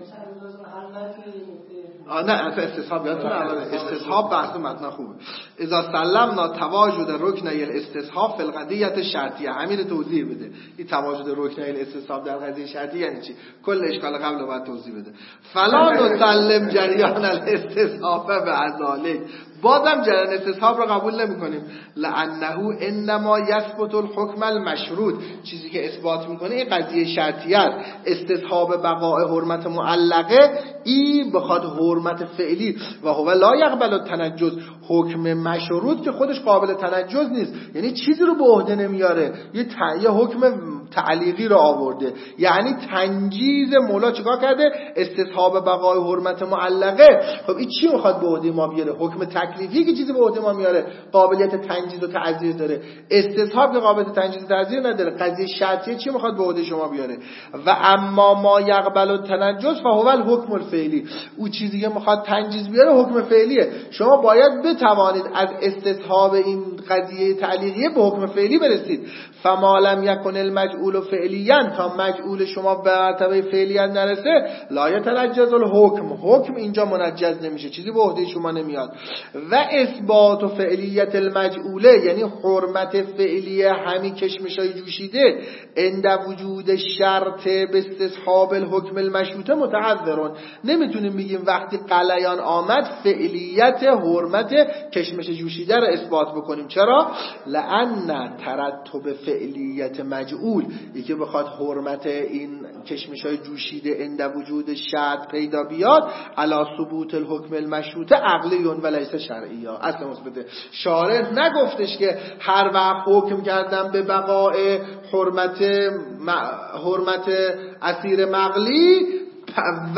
آه نه اصلا استصحاب یادتون اول استصحاب بحث متن خوبه. اذا سلمنا تواجد رکن الاستصحاب فی القضیه شرطیه. همین توضیح بده. این تواجد رکن الاستصحاب در قضیه شرطیه یعنی چی؟ کل اشکال قبل رو بعد توضیح بده. فلا نسلم جریان الاستصحاب بعذالک. بازم جریان استصحاب رو قبول نمی‌کنیم. لانه انما یثبت الحکم المشروط. چیزی که اثبات می‌کنه این قضیه شرطیه است. استصحاب بقاء حرمت معلقه ای بخواد حرمت فعلی و هو لا یقبل التنجز. حکم مشروط که خودش قابل تنجز نیست، یعنی چیزی رو به عهده نمیاره، یه یه حکم تعلیقی رو آورده. یعنی تنجیز مولا چیکار کرده؟ استصحاب بقای حرمت معلقه. خب این چی میخواد به عهده ما بیاره؟ حکم تکلیفی که چیزی به عهده ما میاره قابلیت تنجیز و تعزیر داره. استصحاب که قابلیت تنجیز و تعزیر نداره. قضیه شرطیه چی میخواد به عهده شما بیاره؟ و اما ما یقبل التنجز فهو الحکم الفعلی. او چیزی که میخواد تنجیز بیاره حکم فعلیه. شما باید بتوانید از استصحاب این قضیه تعلیقیه به حکم فعلی برسید. فما لم یکن المجعول فعلیاً، تا مجعول شما به مرتبه فعلیاً نرسه لا یتنجز الحکم. حکم اینجا منجز نمیشه، چیزی به عهده شما نمیاد. و اثبات فعلیت المجعوله یعنی حرمت فعلیه همین کشمشای جوشیده عند وجود شرط به استصحاب الحکم المشروطه متعذرون. نمیتونیم بگیم وقتی قلیان آمد فعلیت حرمت کشمش جوشیده رو اثبات بکنیم. چرا؟ لأن ترتب فعلیت مجعول، یکی بخواد حرمت این کشمشای جوشیده عند وجود شرط پیدا بیاد علی ثبوت الحکم المشروطه عقلیون و لیس شرعی. اصلا مثبت شارع نگفتش که هر وقت حکم کردم به بقاء حرمت م... حرمت اسیر مغلی و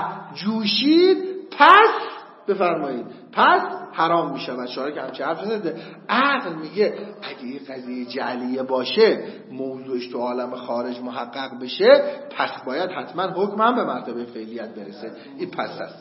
جوشید پس بفرمایید پس حرام می شود. شارع که همچه حرف زده. عقل میگه اگه این قضیه جعلیه باشه موضوعش تو عالم خارج محقق بشه پس باید حتما حکم هم به مرتبه فعلیت برسه. این پس هست.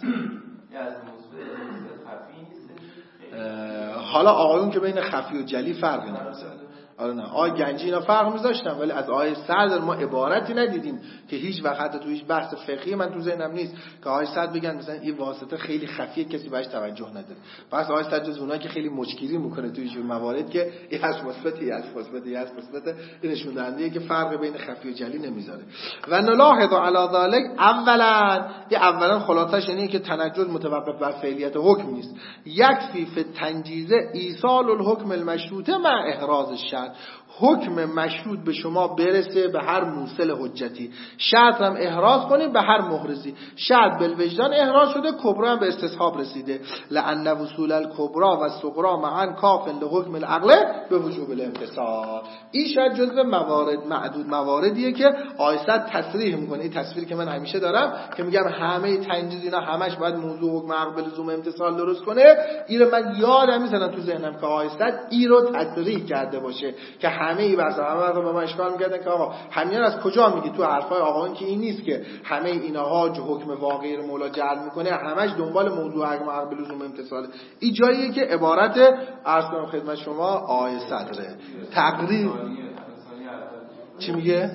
حالا آقایون که بین خفی و جلی فرقی نمی‌ذاره. آره نه آیه گنجی اینا فرق می‌ذاشتن، ولی از آیه صدر ما عبارتی ندیدیم که هیچ وقت تو هیچ بحث فقهی من تو ذهنم نیست که آیه صدر بگن مثلا این واسطه خیلی خفیه کسی بهش توجه نداره. پس آیه صدر جز اونایی که خیلی مشکلی میکنه توی این موارد که این هست مثبتی هست مثبتی هست مثبت این نشون دهنده که فرق بین خفی و جلی نمیذاره. و نلاحظ علی ذلک اولا یه اولا خلاصش اینه که تنجز متوقف بر فعلیت حکم نیست. یکفی فی تنجیز ایصال الحکم المشروطه مع احراز الشرط. حکم مشروط به شما برسه به هر موصل حجتی، شرط هم احراز کنید به هر محرزی. شرط بالوجدان احراز شده، کبرا هم به استصحاب رسیده. لأن وصول الکبرا و الصغرا معا کاف لحکم العقل به وجوب الامتصال. این شاید جزء موارد معدود مواردیه که آیه تصریح میکنه. این تصویری که من همیشه دارم که میگم همه تنجیز اینا همش باید موضوع حکم عقل به لزوم امتصال درست کنه، این رو من یادم میزنم تو ذهنم که آیه این رو تصریح کرده باشه که همه ای بحث همه وقت با من اشکال می‌کردن که آقا همین از کجا میگی تو حرفای آقایون که این نیست که همه اینها حکم واقعی رو مولا جعل میکنه، همش دنبال موضوع حکم عقل به لزوم امتصال. این جاییه که عبارت عرض کنم خدمت شما آیه صدره تقریر چی میگه؟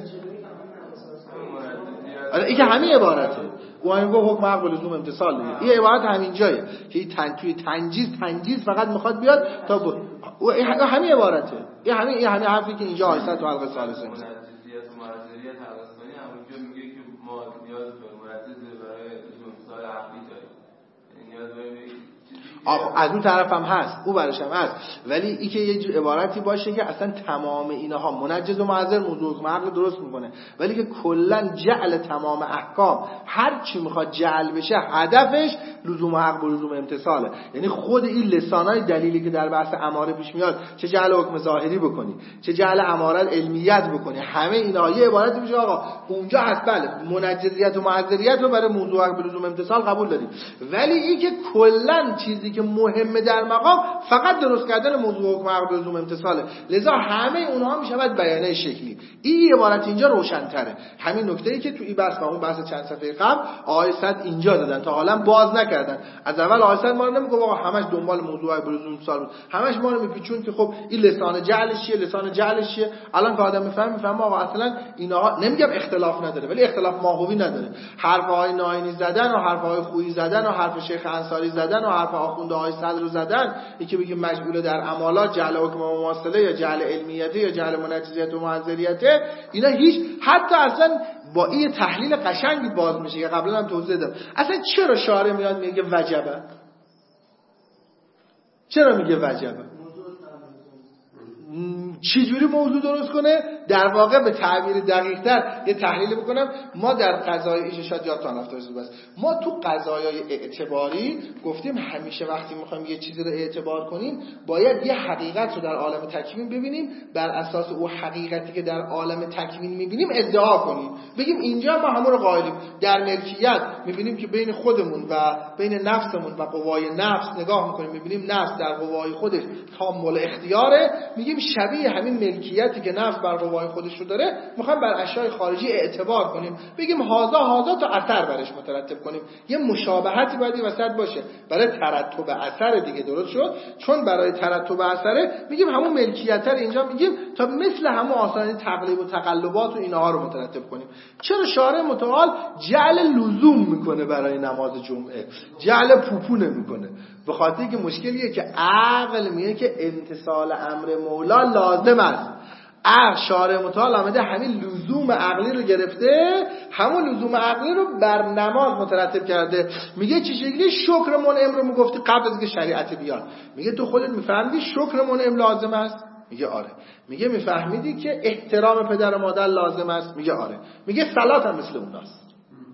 آره این که همین عبارته. اون میگه حکم عقل به لزوم امتصال دیگه. این عبارت همین جایه که این تن توی تنجیز تنجیز فقط میخواد بیاد تا ب... و همین عبارته. این همین این همین حرفی که اینجا آیه تو حلقه ثالثه میشه. مرتضیت و معذریت حلقه‌ثانی همونجا میگه که ما نیاز به مرتضی برای امتصال عقلی داریم. نیاز به از اون طرف هم هست، او برش هم هست، ولی این که یه عبارتی باشه که اصلا تمام اینها منجز و معذر موضوع حکم عقل درست میکنه، ولی که کلا جعل تمام احکام هر چی میخواد جعل بشه هدفش لزوم حق و لزوم امتثاله. یعنی خود این لسانای دلیلی که در بحث اماره پیش میاد، چه جعل حکم ظاهری بکنی، چه جعل اماره علمیت بکنی، همه اینا یه عبارتی میشه آقا اونجا هست بله منجزیت و معذریت رو برای موضوع حق و لزوم امتثال قبول داریم، ولی این که کلا چیزی که مهمه در مقام فقط درست کردن موضوع حکم عقل و لزوم امتثاله، لذا همه اونها میشود بیانیه شکلی. این عبارت اینجا روشن‌تره. همین نکته‌ای که تو این بحث اون بحث چند صفحه قبل آقای صد اینجا دادن تا حالا باز نکردن. از اول آقای صد ما رو نمیگه آقا همش دنبال موضوع حکم و لزوم امتثال بود، همش ما رو میپیچون که خب این لسان جعلش چیه، لسان جعلش چیه. الان که آدم میفهم میفهم آقا اصلا اینها نمیگم اختلاف نداره، ولی اختلاف ماهوی نداره. حرف‌های ناینی زدن و حرف‌های خویی زدن و حرف شیخ انصاری زدن و حرف آخوند آقای صدر زدن، یکی بگیم مجبوره در امالات جعل حکم مماثله یا جعل علمیته یا جعل منجزیت و معذریته، اینا هیچ حتی اصلا با این تحلیل قشنگی باز میشه که قبلا هم توضیح دادم. اصلا چرا شارع میاد میگه وجبه؟ چرا میگه وجبه؟ چی جوری موضوع درست کنه؟ در واقع به تعبیر دقیق‌تر یه تحلیل بکنم. ما در قضایای ایش شاید یادتون رفته باشه، بس ما تو قضایای اعتباری گفتیم همیشه وقتی میخوایم یه چیزی رو اعتبار کنیم باید یه حقیقت رو در عالم تکوین ببینیم، بر اساس او حقیقتی که در عالم تکوین میبینیم ادعا کنیم، بگیم اینجا ما همون رو قائلیم. در ملکیت میبینیم که بین خودمون و بین نفسمون و قوای نفس نگاه میکنیم، میبینیم نفس در قوای خودش تامل اختیاره، میگیم شبیه همین ملکیتی که نفس بر قوای خودش رو داره میخوایم بر اشیاء خارجی اعتبار کنیم، بگیم هازا هازا تا اثر برش مترتب کنیم. یه مشابهتی باید این وسط باشه برای ترتب اثر دیگه. درست شد؟ چون برای ترتب اثره میگیم همون ملکیت رو اینجا میگیم تا مثل همون آثار تقلیب و تقلبات و اینها رو مترتب کنیم. چرا شارع متعال جعل لزوم میکنه برای نماز جمعه، جعل پوپونه میکنه؟ به خاطر که مشکلیه که عقل میگه که امتثال امر مولا لازم است. عقل شارع متعال آمده همین لزوم عقلی رو گرفته، همون لزوم عقلی رو بر نماز مترتب کرده. میگه چه شکلی شکر منعم رو میگفتی قبل از اینکه شریعت بیاد؟ میگه تو خودت میفهمیدی شکر منعم لازم است؟ میگه آره. میگه میفهمیدی که احترام پدر و مادر لازم است؟ میگه آره. میگه صلات هم مثل اوناست.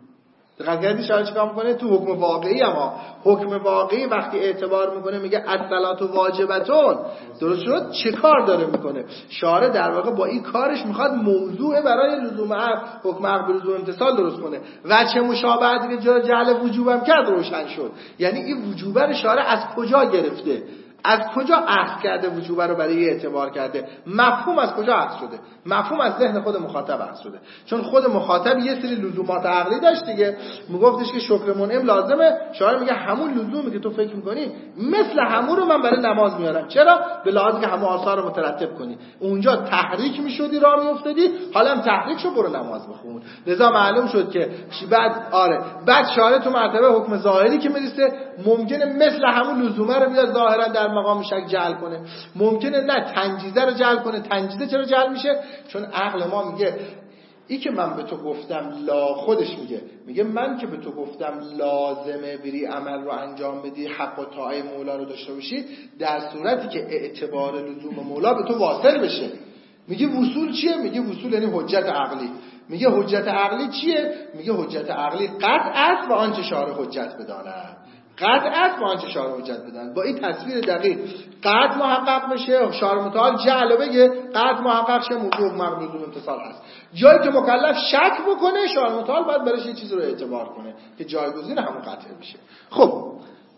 دقیق کردی شاید چیکار میکنه تو حکم واقعی؟ اما حکم واقعی وقتی اعتبار میکنه میگه الصلات واجبتون. درست شد؟ چه کار داره میکنه شارع؟ در واقع با این کارش میخواد موضوع برای لزوم حکم عقل لزوم امتثال درست کنه. و چه مشابهتی که جا جعل وجوبم کرد روشن شد. یعنی این وجوبه رو شارع از کجا گرفته؟ از کجا اخذ کرده وجوبه رو برای اعتبار کرده؟ مفهوم از کجا اخذ شده؟ مفهوم از ذهن خود مخاطب اخذ شده. چون خود مخاطب یه سری لزومات عقلی داشت دیگه، میگفتش که شکر منعم لازمه، شاعر میگه همون لزومی که تو فکر میکنی مثل همون رو من برای نماز میارم. چرا؟ به لحاظی که همون آثار رو مترتب کنی. اونجا تحریک میشدی راه میافتادی، حالا هم تحریک شو برو نماز بخون. لذا معلوم شد که بعد آره بعد شاعر تو مرتبه حکم ظاهری که میرسه ممکنه مثل همون لزومه رو بیاد ظاهرا در مقام شک جعل کنه، ممکنه نه تنجیزه رو جعل کنه. تنجیزه چرا جعل میشه؟ چون عقل ما میگه ای که من به تو گفتم لا، خودش میگه میگه من که به تو گفتم لازمه بری عمل رو انجام بدی، حق و طاعه مولا رو داشته باشی، در صورتی که اعتبار لزوم مولا به تو واصل بشه. میگه وصول چیه؟ میگه وصول یعنی حجت عقلی. میگه حجت عقلی چیه؟ میگه حجت عقلی قطع است و آنچه شارع حجت بداند. قطع است با آنچه شارع حجت بدن. با این تصویر دقیق قطع محقق بشه، شارع متعال جعل بگه قطع محقق شه، موضوع مقبول امتصال هست. جایی که مکلف شک بکنه شارع متعال باید برش یه چیز رو اعتبار کنه که جایگزین همون قطع بشه. خب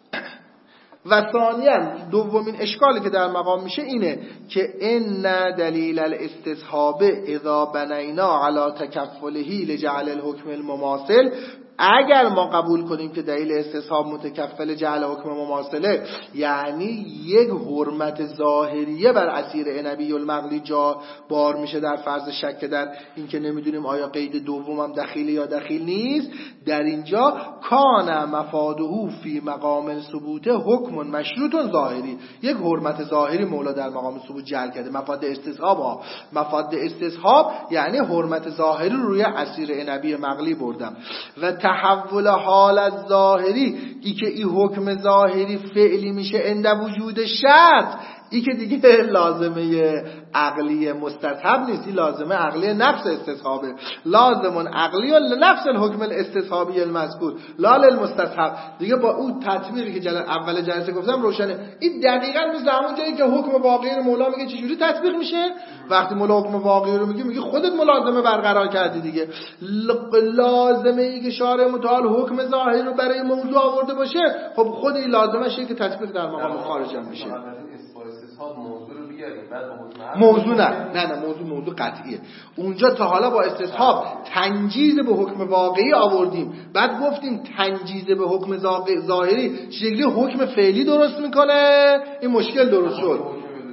و ثانیاً دومین اشکالی که در مقام میشه اینه که ان دلیل الاستصحاب اذا بنینا علی تکفله لجعل الحکم المماثل، اگر ما قبول کنیم که دلیل استصحاب متکفل جعل حکم مماثله، یعنی یک حرمت ظاهریه بر اسیر عنبی المقلی جا بار میشه در فرض شک در این که نمیدونیم آیا قید دوم هم دخیل یا دخیل نیست. در اینجا کان مفاده فی مقام ثبوت حکم مشروط ظاهری، یک حرمت ظاهری مولا در مقام ثبوت جعل کرده. مفاد استصحاب ها مفاد استصحاب یعنی حرمت ظاهری روی اسیر عنبی مقلی بردم. و تحول حال از ظاهری، ای که این حکم ظاهری فعلی میشه عند وجود شرط، ای که دیگه لازمه عقلی مستصحب نیست، این لازمه عقلی نفس استصحابه. لازمون عقلی و نفس الحکم الاستصحابی المذکور لا للمستصحب. دیگه با اون تطبیقی که جل... اول جلسه گفتم روشنه. این دقیقاً مثل همون جایی که حکم واقعی مولا میگه چجوری تطبیق میشه. وقتی مولا حکم واقعی رو میگه میگه خودت ملازمه برقرار کردی دیگه. لازمه ای که شارع متعال حکم ظاهری رو برای موضوع آورده باشه، خب خود این لازمه شه که تطبیق در مقام خارج هم میشه. موضوع رو بیاریم بعد موضوع نه نه نه موضوع موضوع قطعیه. اونجا تا حالا با استصحاب تنجیز به حکم واقعی آوردیم، بعد گفتیم تنجیز به حکم ظاهری شکلی حکم فعلی درست میکنه، این مشکل درست شد.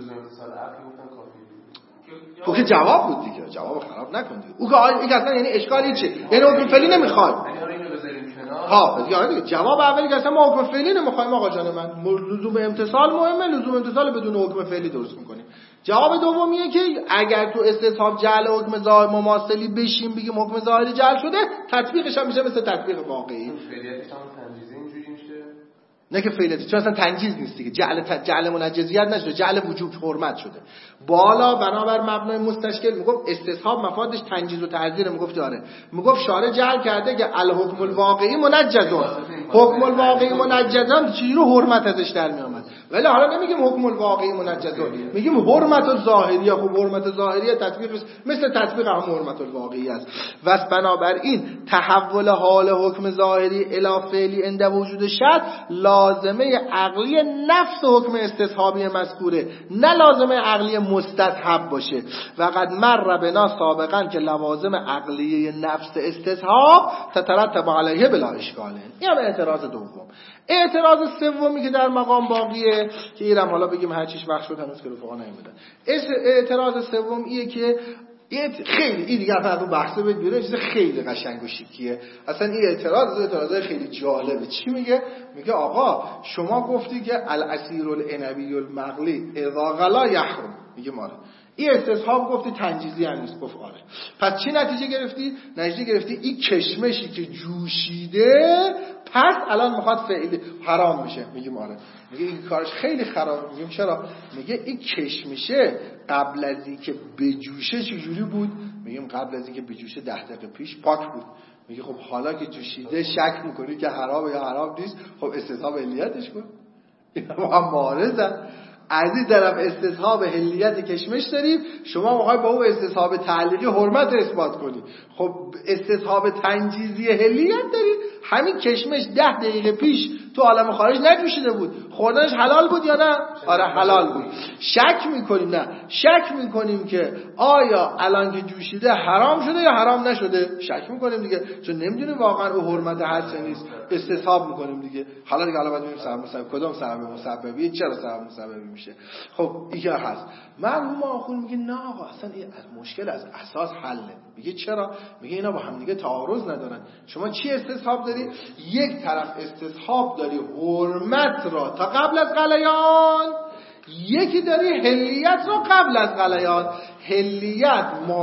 تو که جواب بود دیگه، جواب خراب نکن دیگه. او که این اصلا یعنی اشکالی چیه؟ یعنی حکم فعلی نمیخواد. ها دیگه دیگه جواب اولی که اصلا ما حکم فعلی نمیخوایم آقا جان من، لزوم امتصال مهمه، لزوم امتصال بدون حکم فعلی درست میکنیم. جواب دومیه که اگر تو استصحاب جعل حکم ظاهر مماثلی بشیم بگیم حکم ظاهری جعل شده، تطبیقش هم میشه مثل تطبیق واقعی. فعلیتش هم تنجیزی اینجوری میشه. نه که فعلیت، چون اصلا تنجیز نیست دیگه، جعل ت... جعل منجزیت نشده، جعل وجوب حرمت شده. بالا بنابر مبنای مستشکل میگفت استصحاب مفادش تنجیز و تعزیر، میگفت آره، میگفت شارع جعل کرده که الحکم الواقعی منجزون، حکم الواقعی منجزون چیزی رو حرمت ازش در میامد. ولی حالا نمیگیم حکم الواقعی منجزون، میگیم حرمت الظاهریه. خب حرمت ظاهریه تطبیقش مثل تطبیق هم حرمت الواقعی است. وس بنابراین تحول حال حکم ظاهری الی فعلی عند وجود شرط لازمه عقلی نفس حکم استصحابی مذکوره، نه لازمه عقلی مستصحب باشه. و قد مر بنا سابقا که لوازم عقلیه نفس استصحاب تترتب علیه بلا اشکاله. این هم اعتراض دوم. اعتراض سومی که در مقام باقیه که اینم حالا بگیم هر چیش وقت شد هنوز که رفقا نیومدن. اعتراض سوم ایه که خیلی این دیگه اصلا از اون بحثه بید بیرون، چیز خیلی قشنگ و شیکیه. اصلا این اعتراض اعتراضای خیلی جالبه. چی میگه؟ میگه آقا شما گفتی که الاسیر العنبی المغلی اذا غلا یحرم. میگه ماره این استصحاب گفتی تنجیزی هم نیست. گفت آره. پس چی نتیجه گرفتی؟ نتیجه گرفتی این کشمشی که جوشیده پس الان میخواد فعلی حرام میشه. میگیم آره. میگه این کارش خیلی خراب. میگیم چرا؟ میگه این کشمشه قبل از اینکه بجوشه چجوری بود؟ میگیم قبل از اینکه بجوشه ده دقیقه پیش پاک بود. میگه خب حالا که جوشیده شک میکنی که حرام یا حرام نیست، خب استصحاب علیتش کن. اینا با هم معارضن. از این طرف استصحاب حلیت کشمش داریم، شما میخوای با اون استصحاب تعلیقی حرمت اثبات کنی. خب استصحاب تنجیزی حلیت دارید، همین کشمش ده دقیقه پیش تو عالم خارج نجوشیده بود، خوردنش حلال بود یا نه؟ آره حلال بود. شک میکنیم نه، شک میکنیم که آیا الان که جوشیده حرام شده یا حرام نشده. شک میکنیم دیگه، چون نمیدونیم واقعا او حرمت هست نیست، استصحاب میکنیم دیگه. حالا دیگه حالا باید ببینیم سبب مسبب کدوم سبب مسببیه، چرا سبب مسببی میشه. خب این هست. مرحوم آخوند میگه نه آقا اصلا این از مشکل از اساس حله. میگه چرا؟ میگه اینا با هم دیگه تعارض ندارن. شما چی استصحاب داری؟ یک طرف استصحاب داری حرمت را تا قبل از غلیان، یکی داری حلیت را قبل از غلیان. حلیت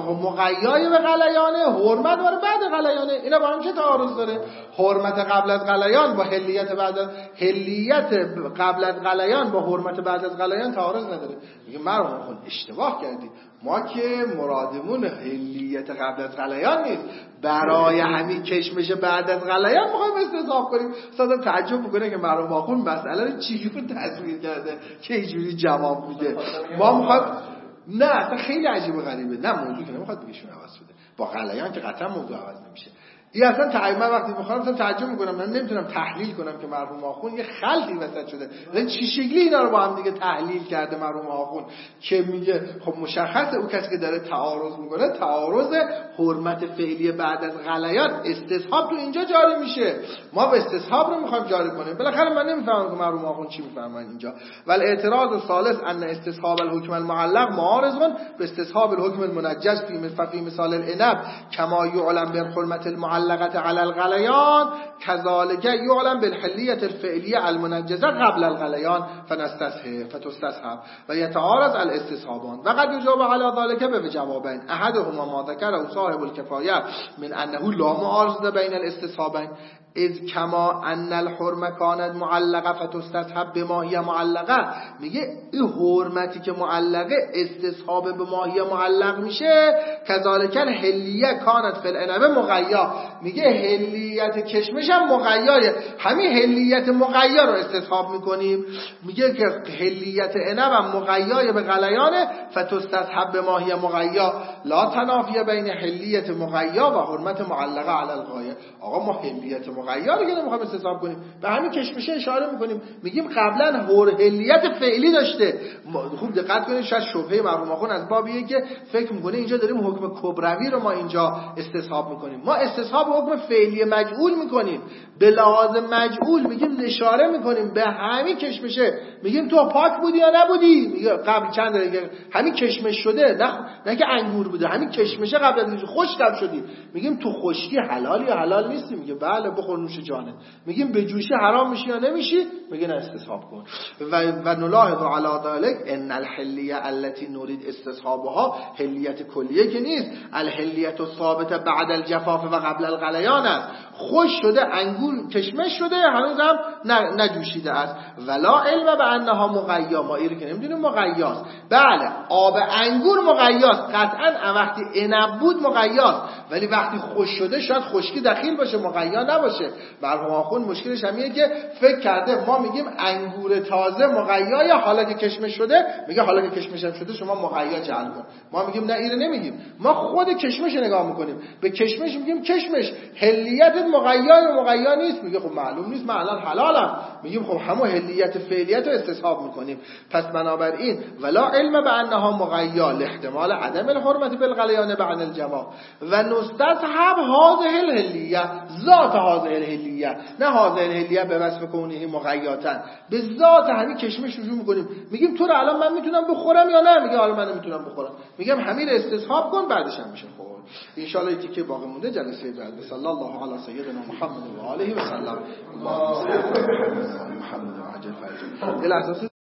مقیای به غلیانه، حرمت برای بعد غلیانه. اینا با هم چه تعارض داره؟ حرمت قبل از غلیان با حلیت بعد از حلیت قبل از غلیان با حرمت بعد از غلیان تعارض نداره. میگه مرحوم خون اشتباه کردی، ما که مرادمون حلیت قبل از غلیان نیست، برای همین کشمش بعد از غلیان میخوایم استصحاب کنیم. اصلا تعجب میکنه که مرحوم آخوند مسئله رو چجوری تصویر کرده که اینجوری جواب میده. ما میخوایم نه اصلا خیلی عجیب و غریبه. نه موضوع که نمیخواد بگیشون عوض شده، با غلیان که قطعا موضوع عوض نمیشه. این اصلا تعیین من وقتی میخوام اصلا تعجب میکنم، من نمیتونم تحلیل کنم که مرحوم آخوند یه خلطی وسط شده. ولی چی شکلی اینا رو با هم دیگه تحلیل کرده مرحوم آخوند که میگه خب مشخصه او کسی که داره تعارض میکنه، تعارض حرمت فعلی بعد از غلیان استصحاب تو اینجا جاری میشه. ما به استصحاب رو میخوایم جاری کنیم. بالاخره من نمیفهمم که مرحوم آخوند چی میفهمن اینجا. ولی اعتراض ثالث ان استصحاب الحکم المعلق معارض به استصحاب الحکم المنجز فی مثال العنب کما یعلم بالحرمت المعلق المعلقه علی الغلیان كذلك يعلم بالحلیه الفعلیه المنجزه قبل الغلیان فنستصحب فتستصحب و يتعارض الاستصحابان و قد يجاب على ذلك بجوابين احدهما ما ذكره صاحب الكفایه من انه لا معارضه بین الاستصحابين اذ کما ان الحرمه کانت معلقه فتستصحب بما هي معلقه. میگه این حرمتی که معلقه استصحاب به ما هي معلق میشه، کذالک الحلیه کانت فی العنب مغیر. میگه حلیت کشمش هم مغیره، همین حلیت مغیر رو استصحاب میکنیم. میگه که حلیت عنب هم مغیر به غلیانه فتستصحب به ما هي مغیر لا تنافی بین حلیت مغیر و حرمت معلقه علی الغایه. آقا ما حلیت مغیر رو که نمیخوایم استصحاب کنیم، به همین کشمشه اشاره میکنیم. میگیم قبلا حلیت فعلی داشته. خوب دقت کنید، شاید شبهه مرحوم آخوند از بابیه که فکر میکنه اینجا داریم حکم کبروی رو ما اینجا استصحاب میکنیم. ما استصحاب حکم فعلی مجعول میکنیم، به لحاظ مجعول میگیم اشاره میکنیم به همین کشمشه. میگیم تو پاک بودی یا نبودی؟ میگه قبل چند دقیقه همین کشمش شده، نه نه که انگور بوده، همین کشمشه قبل از اینکه خشکم شدی. میگیم تو خشکی حلالی یا حلال نیستی؟ میگه بله بخور نوش جانه. میگیم به جوشی حرام میشی یا نمیشی؟ میگه نه استصحاب کن. و و نلاحظ علی ذلک ان الحلیه التي نريد استصحابها حلیت کلیه که نیست، الحلیه الثابته بعد الجفاف و قبل الغلیان است. خوش شده انگور کشمش شده، هنوز هم نجوشیده است. ولا علم به انها مغیا، ما این رو که نمیدونیم مغیاست. بله آب انگور مغیاست، قطعا وقتی عنب بود مغیاست، ولی وقتی خوش شده شاید خشکی دخیل باشه، مغیا نباشه. مرحوم آخوند مشکلش همیه که فکر کرده ما میگیم انگور تازه مغیا یا حالا که کشمش شده. میگه حالا که کشمش هم شده شما مغیا جعل کن. ما میگیم نه اینو نمیگیم، ما خود کشمش نگاه میکنیم، به کشمش میگیم کشمش حلیت مغیا یا مغیا نیست. میگه خب معلوم نیست، من الان حلالم. میگیم خب همون حلیت فعلیت رو استصحاب میکنیم. پس بنابراین ولا علم بانها مغیا لاحتمال عدم الحرمت بالغلیان بعد الجواب و نستصحب هذه الحلیه ذات هذه الحلیه، نه هذه الحلیه به وصف کونه مغیاتن، به ذات همین کشمش رجوع میکنیم. میگیم تو رو الان من میتونم بخورم یا نه؟ میگه حالا من نمیتونم بخورم. میگم همین استصحاب کن، بعدش هم میشه خورد. ان شاء الله یکی که باقی مونده جلسه بعد. صلی الله علی سیدنا محمد و آله و سلم. اللهم صل علی محمد و عجل فرجه.